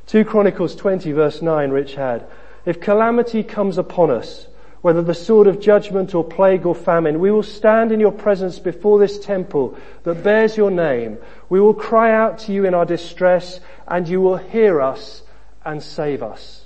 2 Chronicles 20 verse 9, Rich had, if calamity comes upon us, whether the sword of judgment or plague or famine, we will stand in your presence before this temple that bears your name. We will cry out to you in our distress, and you will hear us and save us.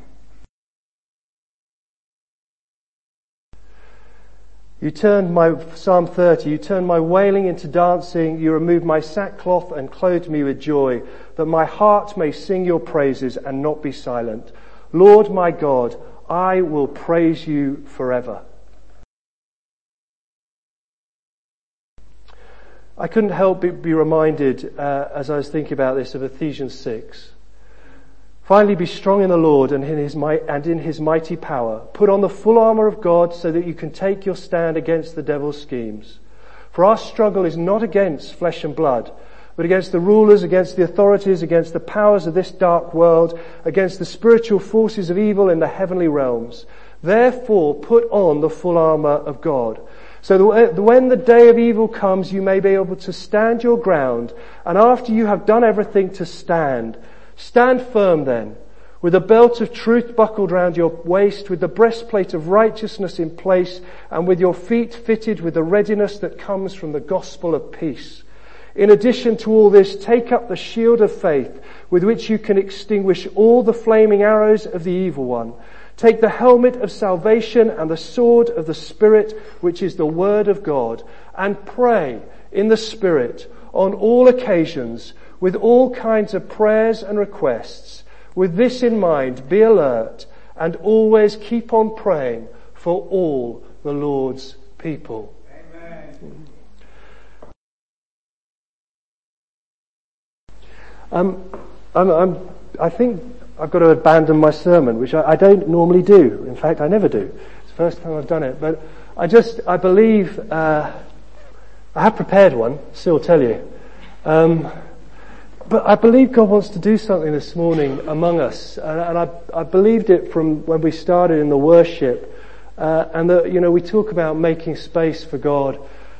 You turned Psalm 30, you turned my wailing into dancing, you removed my sackcloth and clothed me with joy, that my heart may sing your praises and not be silent. Lord my God, I will praise you forever. I couldn't help but be reminded, as I was thinking about this, of Ephesians 6. Finally, be strong in the Lord and in His mighty power. Put on the full armour of God so that you can take your stand against the devil's schemes. For our struggle is not against flesh and blood, but against the rulers, against the authorities, against the powers of this dark world, against the spiritual forces of evil in the heavenly realms. Therefore, put on the full armour of God, so that when the day of evil comes, you may be able to stand your ground, and after you have done everything to stand, stand firm then, with a belt of truth buckled round your waist, with the breastplate of righteousness in place, and with your feet fitted with the readiness that comes from the gospel of peace. In addition to all this, take up the shield of faith, with which you can extinguish all the flaming arrows of the evil one. Take the helmet of salvation and the sword of the Spirit, which is the word of God, and pray in the Spirit on all occasions, with all kinds of prayers and requests. With this in mind, be alert and always keep on praying for all the Lord's people. I think I've got to abandon my sermon, which I don't normally do. In fact, I never do. It's the first time I've done it. But I believe, I have prepared one, still tell you. But I believe God wants to do something this morning among us. And I believed it from when we started in the worship. And that, we talk about making space for God.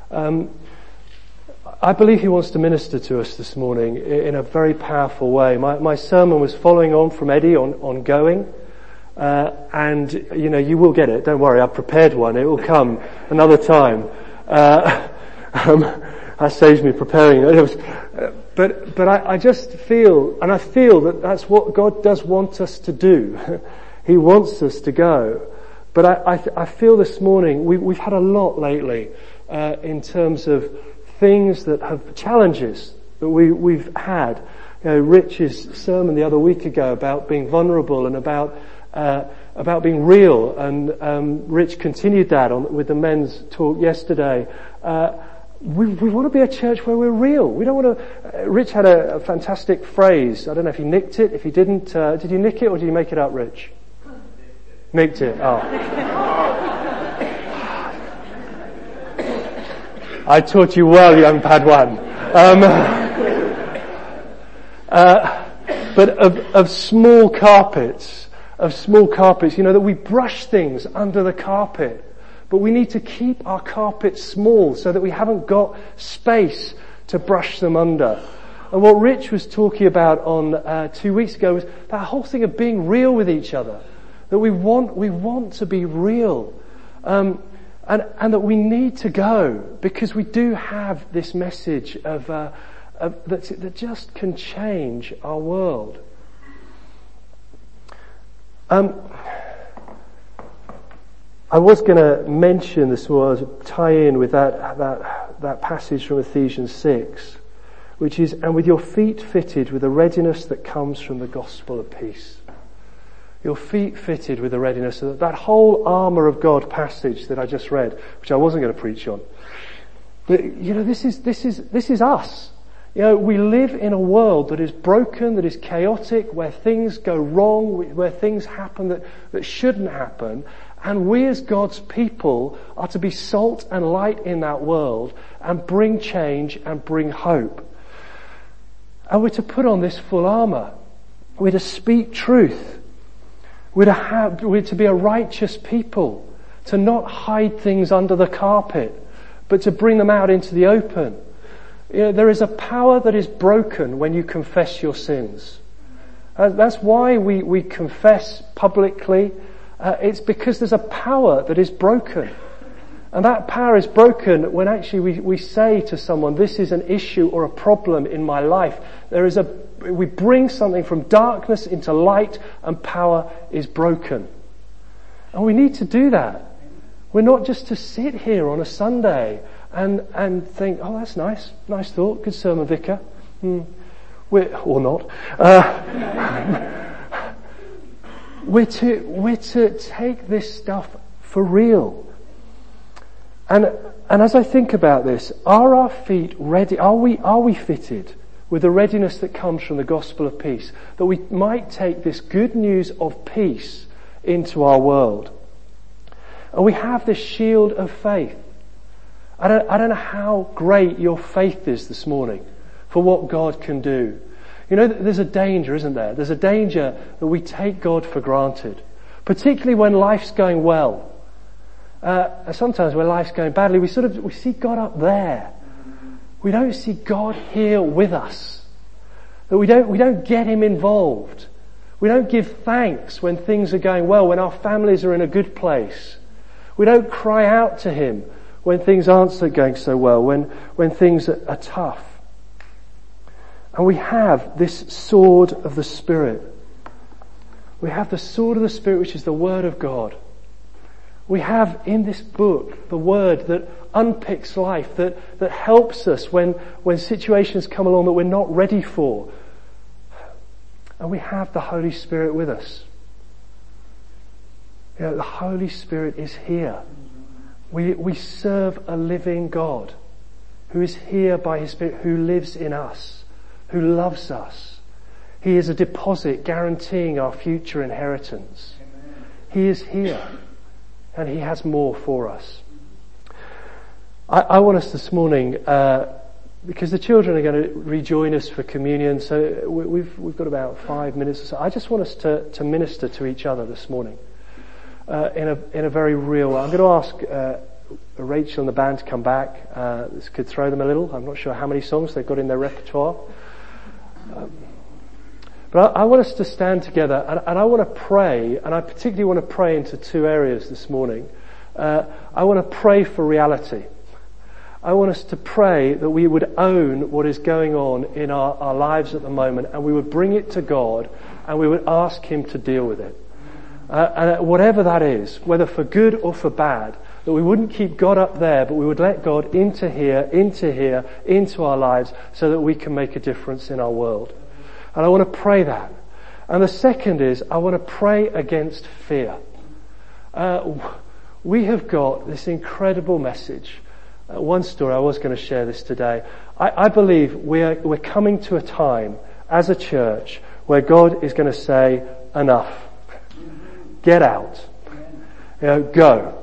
I believe He wants to minister to us this morning in a very powerful way. My sermon was following on from Eddie on going. And, you will get it. Don't worry, I've prepared one. It will come another time. That saves me preparing. But I just feel, and I feel that that's what God does want us to do. He wants us to go. But I feel this morning, we've had a lot lately, in terms of things that have challenges that we've had. Rich's sermon the other week ago about being vulnerable and about being real, and Rich continued that with the men's talk yesterday. We want to be a church where we're real. We don't want to. Rich had a fantastic phrase. I don't know if he nicked it. If he didn't, did you nick it or did you make it up, Rich? Nicked it. Oh. I taught you well, young Padawan. But of small carpets, that we brush things under the carpet. But we need to keep our carpets small so that we haven't got space to brush them under. And what Rich was talking about on 2 weeks ago was that whole thing of being real with each other. That we want to be real. And that we need to go, because we do have this message that just can change our world. I was going to mention this was tie in with that passage from Ephesians 6, which is, and with your feet fitted with the readiness that comes from the gospel of peace. Your feet fitted with the readiness of that whole armour of God passage that I just read, which I wasn't going to preach on. But this is us. We live in a world that is broken, that is chaotic, where things go wrong, where things happen that shouldn't happen. And we as God's people are to be salt and light in that world and bring change and bring hope. And we're to put on this full armour. We're to speak truth. We're to be a righteous people, to not hide things under the carpet, but to bring them out into the open. There is a power that is broken when you confess your sins. That's why we confess publicly. It's because there's a power that is broken. And that power is broken when actually we say to someone, this is an issue or a problem in my life. We bring something from darkness into light, and power is broken. And we need to do that. We're not just to sit here on a Sunday and think, oh, that's nice. Nice thought. Good sermon, Vicar. Or not. We're to take this stuff for real. And as I think about this, are our feet ready? Are we fitted with the readiness that comes from the gospel of peace, that we might take this good news of peace into our world? And we have this shield of faith. I don't know how great your faith is this morning for what God can do. You know, there's a danger, isn't there? There's a danger that we take God for granted, particularly when life's going well. Sometimes when life's going badly, we see God up there. We don't see God here with us. That we don't get Him involved. We don't give thanks when things are going well, when our families are in a good place. We don't cry out to Him when things aren't going so well, when things are tough. And we have this sword of the Spirit. We have the sword of the Spirit, which is the Word of God. We have in this book the Word that unpicks life, that helps us when situations come along that we're not ready for. And we have the Holy Spirit with us. You know, the Holy Spirit is here. We serve a living God who is here by His Spirit, who lives in us, who loves us. He is a deposit guaranteeing our future inheritance. He is here. And He has more for us. I want us this morning, because the children are going to rejoin us for communion, so we've got about 5 minutes or so. I just want us to minister to each other this morning in a very real way. I'm going to ask Rachel and the band to come back. This could throw them a little. I'm not sure how many songs they've got in their repertoire. But I want us to stand together, and I want to pray, and I particularly want to pray into two areas this morning. I want to pray for reality. I want us to pray that we would own what is going on in our lives at the moment, and we would bring it to God, and we would ask Him to deal with it. And whatever that is, whether for good or for bad, that we wouldn't keep God up there, but we would let God into here, into our lives, so that we can make a difference in our world. And I want to pray that. And the second is, I want to pray against fear. We have got this incredible message. One story, I was going to share this today. I believe we're coming to a time as a church where God is going to say, enough. Get out. Go.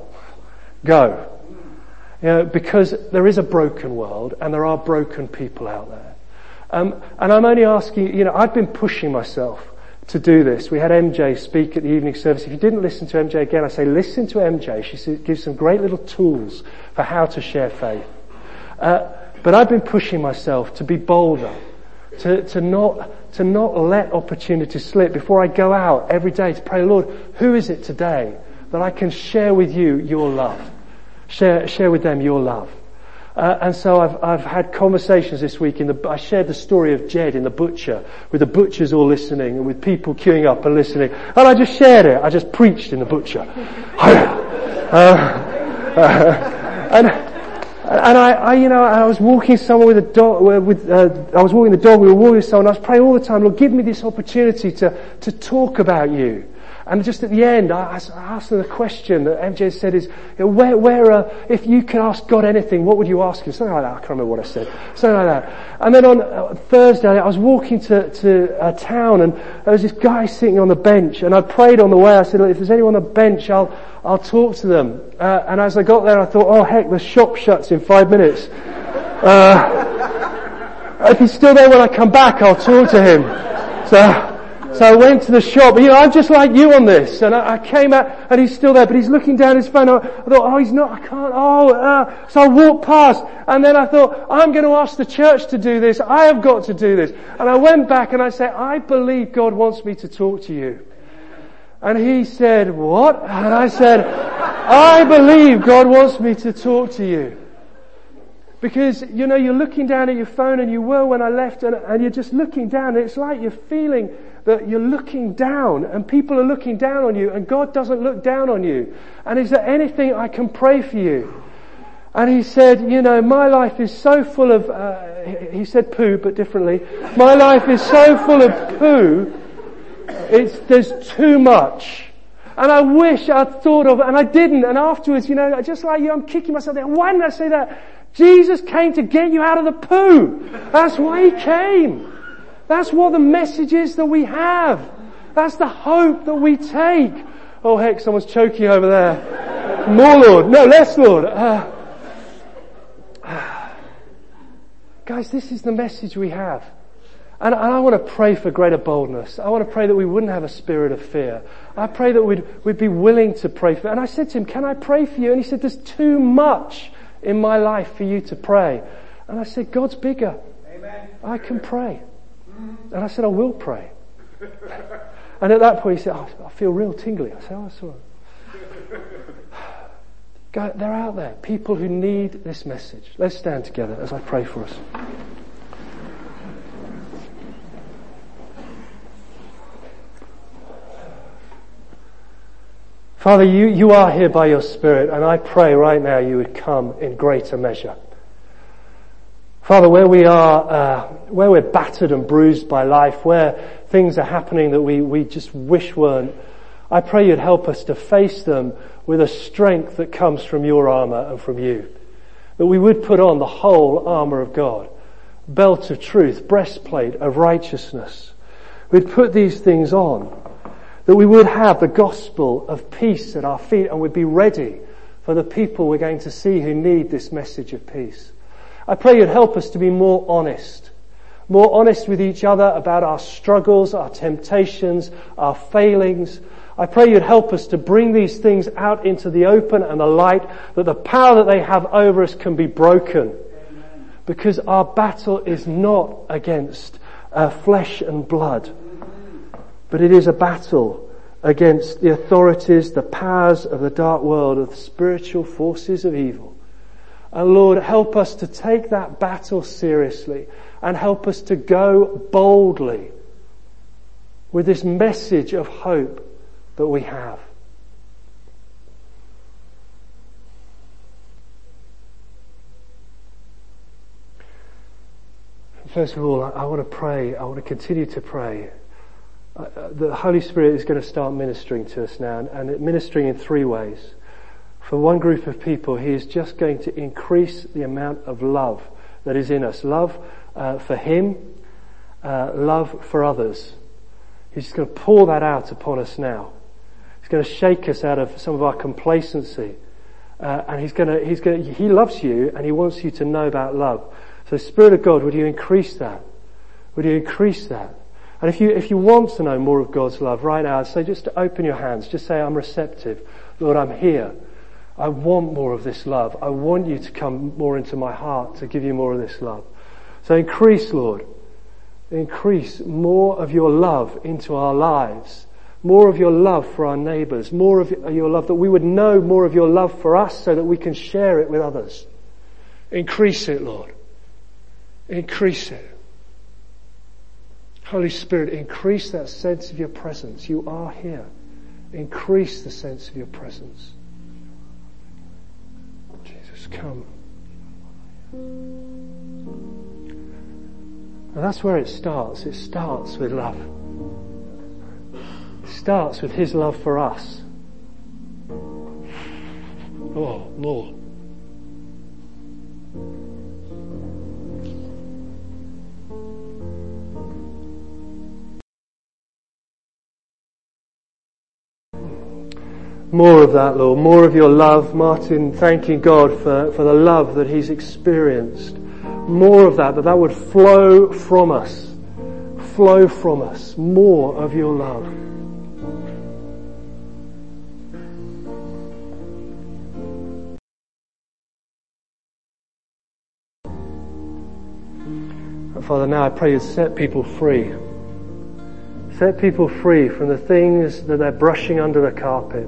Because there is a broken world and there are broken people out there. And I'm only asking, I've been pushing myself to do this. We had MJ speak at the evening service. If you didn't listen to MJ again, I say listen to MJ. She gives some great little tools for how to share faith. But I've been pushing myself to be bolder, to not let opportunities slip before I go out every day to pray, Lord, who is it today that I can share with you your love? Share with them your love. And so I've had conversations this week I shared the story of Jed in The Butcher, with the butchers all listening and with people queuing up and listening. And I just shared it. I just preached in The Butcher. I was walking somewhere with a dog, I was walking the dog, we were walking with someone, I was praying all the time, Lord, give me this opportunity to talk about you. And just at the end, I asked them the question that MJ said is, if you could ask God anything, what would you ask Him? Something like that. I can't remember what I said. Something like that. And then on Thursday, I was walking to a town, and there was this guy sitting on the bench, and I prayed on the way. I said, look, if there's anyone on the bench, I'll talk to them. And as I got there, I thought, oh heck, the shop shuts in 5 minutes. If he's still there when I come back, I'll talk to him. So I went to the shop. I'm just like you on this. And I came out and he's still there, but he's looking down his phone. I thought, he's not, I can't, So I walked past and then I thought, I'm going to ask the church to do this. I have got to do this. And I went back and I said, I believe God wants me to talk to you. And he said, what? And I said, I believe God wants me to talk to you. Because, you're looking down at your phone, and you were when I left, and you're just looking down, and it's like you're feeling that you're looking down, and people are looking down on you, and God doesn't look down on you. And is there anything I can pray for you? And he said, my life is so full of, he said poo, but differently. My life is so full of poo, there's too much. And I wish I'd thought of it, and I didn't. And afterwards, just like you, I'm kicking myself there. Why didn't I say that? Jesus came to get you out of the poo. That's why he came. That's what the message is that we have. That's the hope that we take. Oh heck, someone's choking over there. More Lord. No, less Lord. Guys, this is the message we have. And I want to pray for greater boldness. I want to pray that we wouldn't have a spirit of fear. I pray that we'd be willing to pray for. And I said to him, can I pray for you? And he said, there's too much in my life for you to pray. And I said, God's bigger. Amen. I can pray. And I said, I will pray. And at that point he said, I feel real tingly. I said, that's all right. God, they're out there. People who need this message. Let's stand together as I pray for us. Father, you are here by your Spirit, and I pray right now you would come in greater measure. Father, where we are, where we're battered and bruised by life, where things are happening that we just wish weren't, I pray you'd help us to face them with a strength that comes from your armour and from you. That we would put on the whole armour of God, belt of truth, breastplate of righteousness. We'd put these things on. That we would have the gospel of peace at our feet and would be ready for the people we're going to see who need this message of peace. I pray you'd help us to be more honest with each other about our struggles, our temptations, our failings. I pray you'd help us to bring these things out into the open and the light, that the power that they have over us can be broken. Amen. Because our battle is not against flesh and blood. But it is a battle against the authorities, the powers of the dark world, of the spiritual forces of evil. And Lord, help us to take that battle seriously and help us to go boldly with this message of hope that we have. First of all, I want to pray, I want to continue to pray. The Holy Spirit is going to start ministering to us now, and ministering in three ways. For one group of people, He is just going to increase the amount of love that is in us. Love for Him, love for others. He's just going to pour that out upon us now. He's going to shake us out of some of our complacency. And He loves you, and He wants you to know about love. So Spirit of God, would you increase that? Would you increase that? And if you want to know more of God's love right now, I'd say just to open your hands. Just say, I'm receptive. Lord, I'm here. I want more of this love. I want you to come more into my heart to give you more of this love. So increase, Lord. Increase more of your love into our lives. More of your love for our neighbours. More of your love, that we would know more of your love for us so that we can share it with others. Increase it, Lord. Increase it. Holy Spirit, increase that sense of your presence. You are here. Increase the sense of your presence. Jesus, come. And that's where it starts. It starts with love. It starts with His love for us. Oh, Lord. More of that, Lord. More of your love. Martin, thanking God for the love that he's experienced. More of that would flow from us. flow from us more of your love. Father, now I pray you set people free. Set people free from the things that they're brushing under the carpet.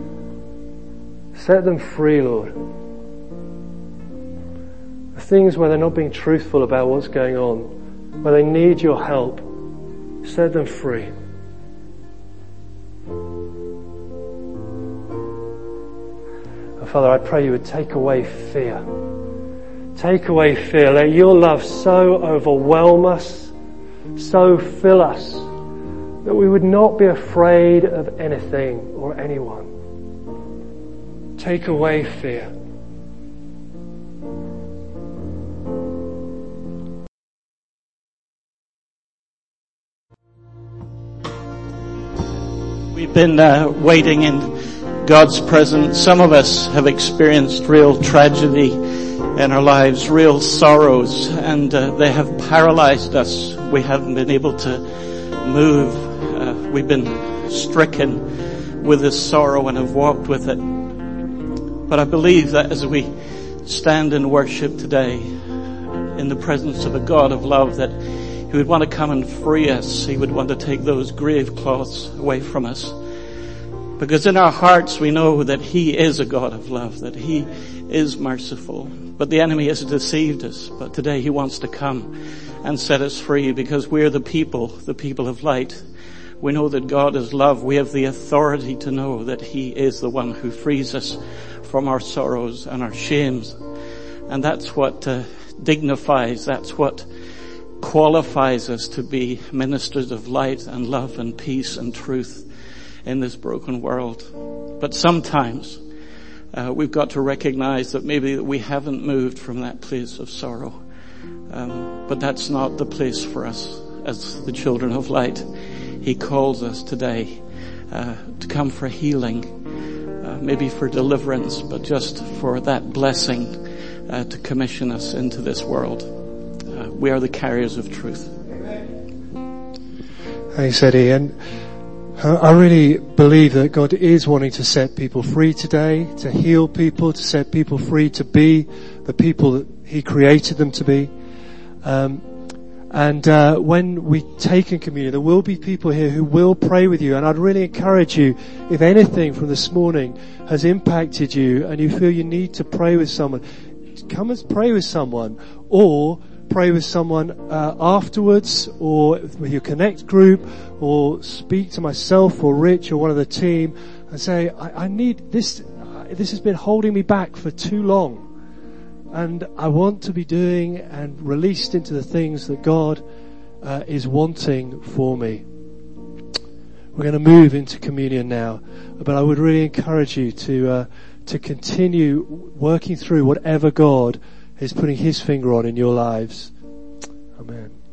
Set them free, Lord. The things where they're not being truthful about what's going on, where they need your help, set them free. And Father, I pray you would take away fear. Take away fear. Let your love so overwhelm us, so fill us, that we would not be afraid of anything or anyone. Take away fear. We've been waiting in God's presence. Some of us have experienced real tragedy in our lives, real sorrows, and they have paralyzed us. We haven't been able to move. We've been stricken with this sorrow and have walked with it. But I believe that as we stand in worship today, in the presence of a God of love, that He would want to come and free us. He would want to take those grave cloths away from us. Because in our hearts we know that He is a God of love, that He is merciful. But the enemy has deceived us. But today He wants to come and set us free, because we're the people of light. We know that God is love. We have the authority to know that He is the one who frees us from our sorrows and our shames. And that's what dignifies, that's what qualifies us to be ministers of light and love and peace and truth in this broken world. But sometimes we've got to recognize that maybe we haven't moved from that place of sorrow. But that's not the place for us as the children of light. He calls us today to come for healing, maybe for deliverance, but just for that blessing to commission us into this world. We are the carriers of truth. Thanks, Eddie. And I really believe that God is wanting to set people free today, to heal people, to set people free to be the people that He created them to be. When we take in communion, there will be people here who will pray with you. And I'd really encourage you, if anything from this morning has impacted you and you feel you need to pray with someone, come and pray with someone, or pray with someone afterwards, or with your Connect group, or speak to myself or Rich or one of the team and say, I need this. This has been holding me back for too long. And I want to be doing and released into the things that God is wanting for me. We're going to move into communion now, but I would really encourage you to continue working through whatever God is putting His finger on in your lives. Amen.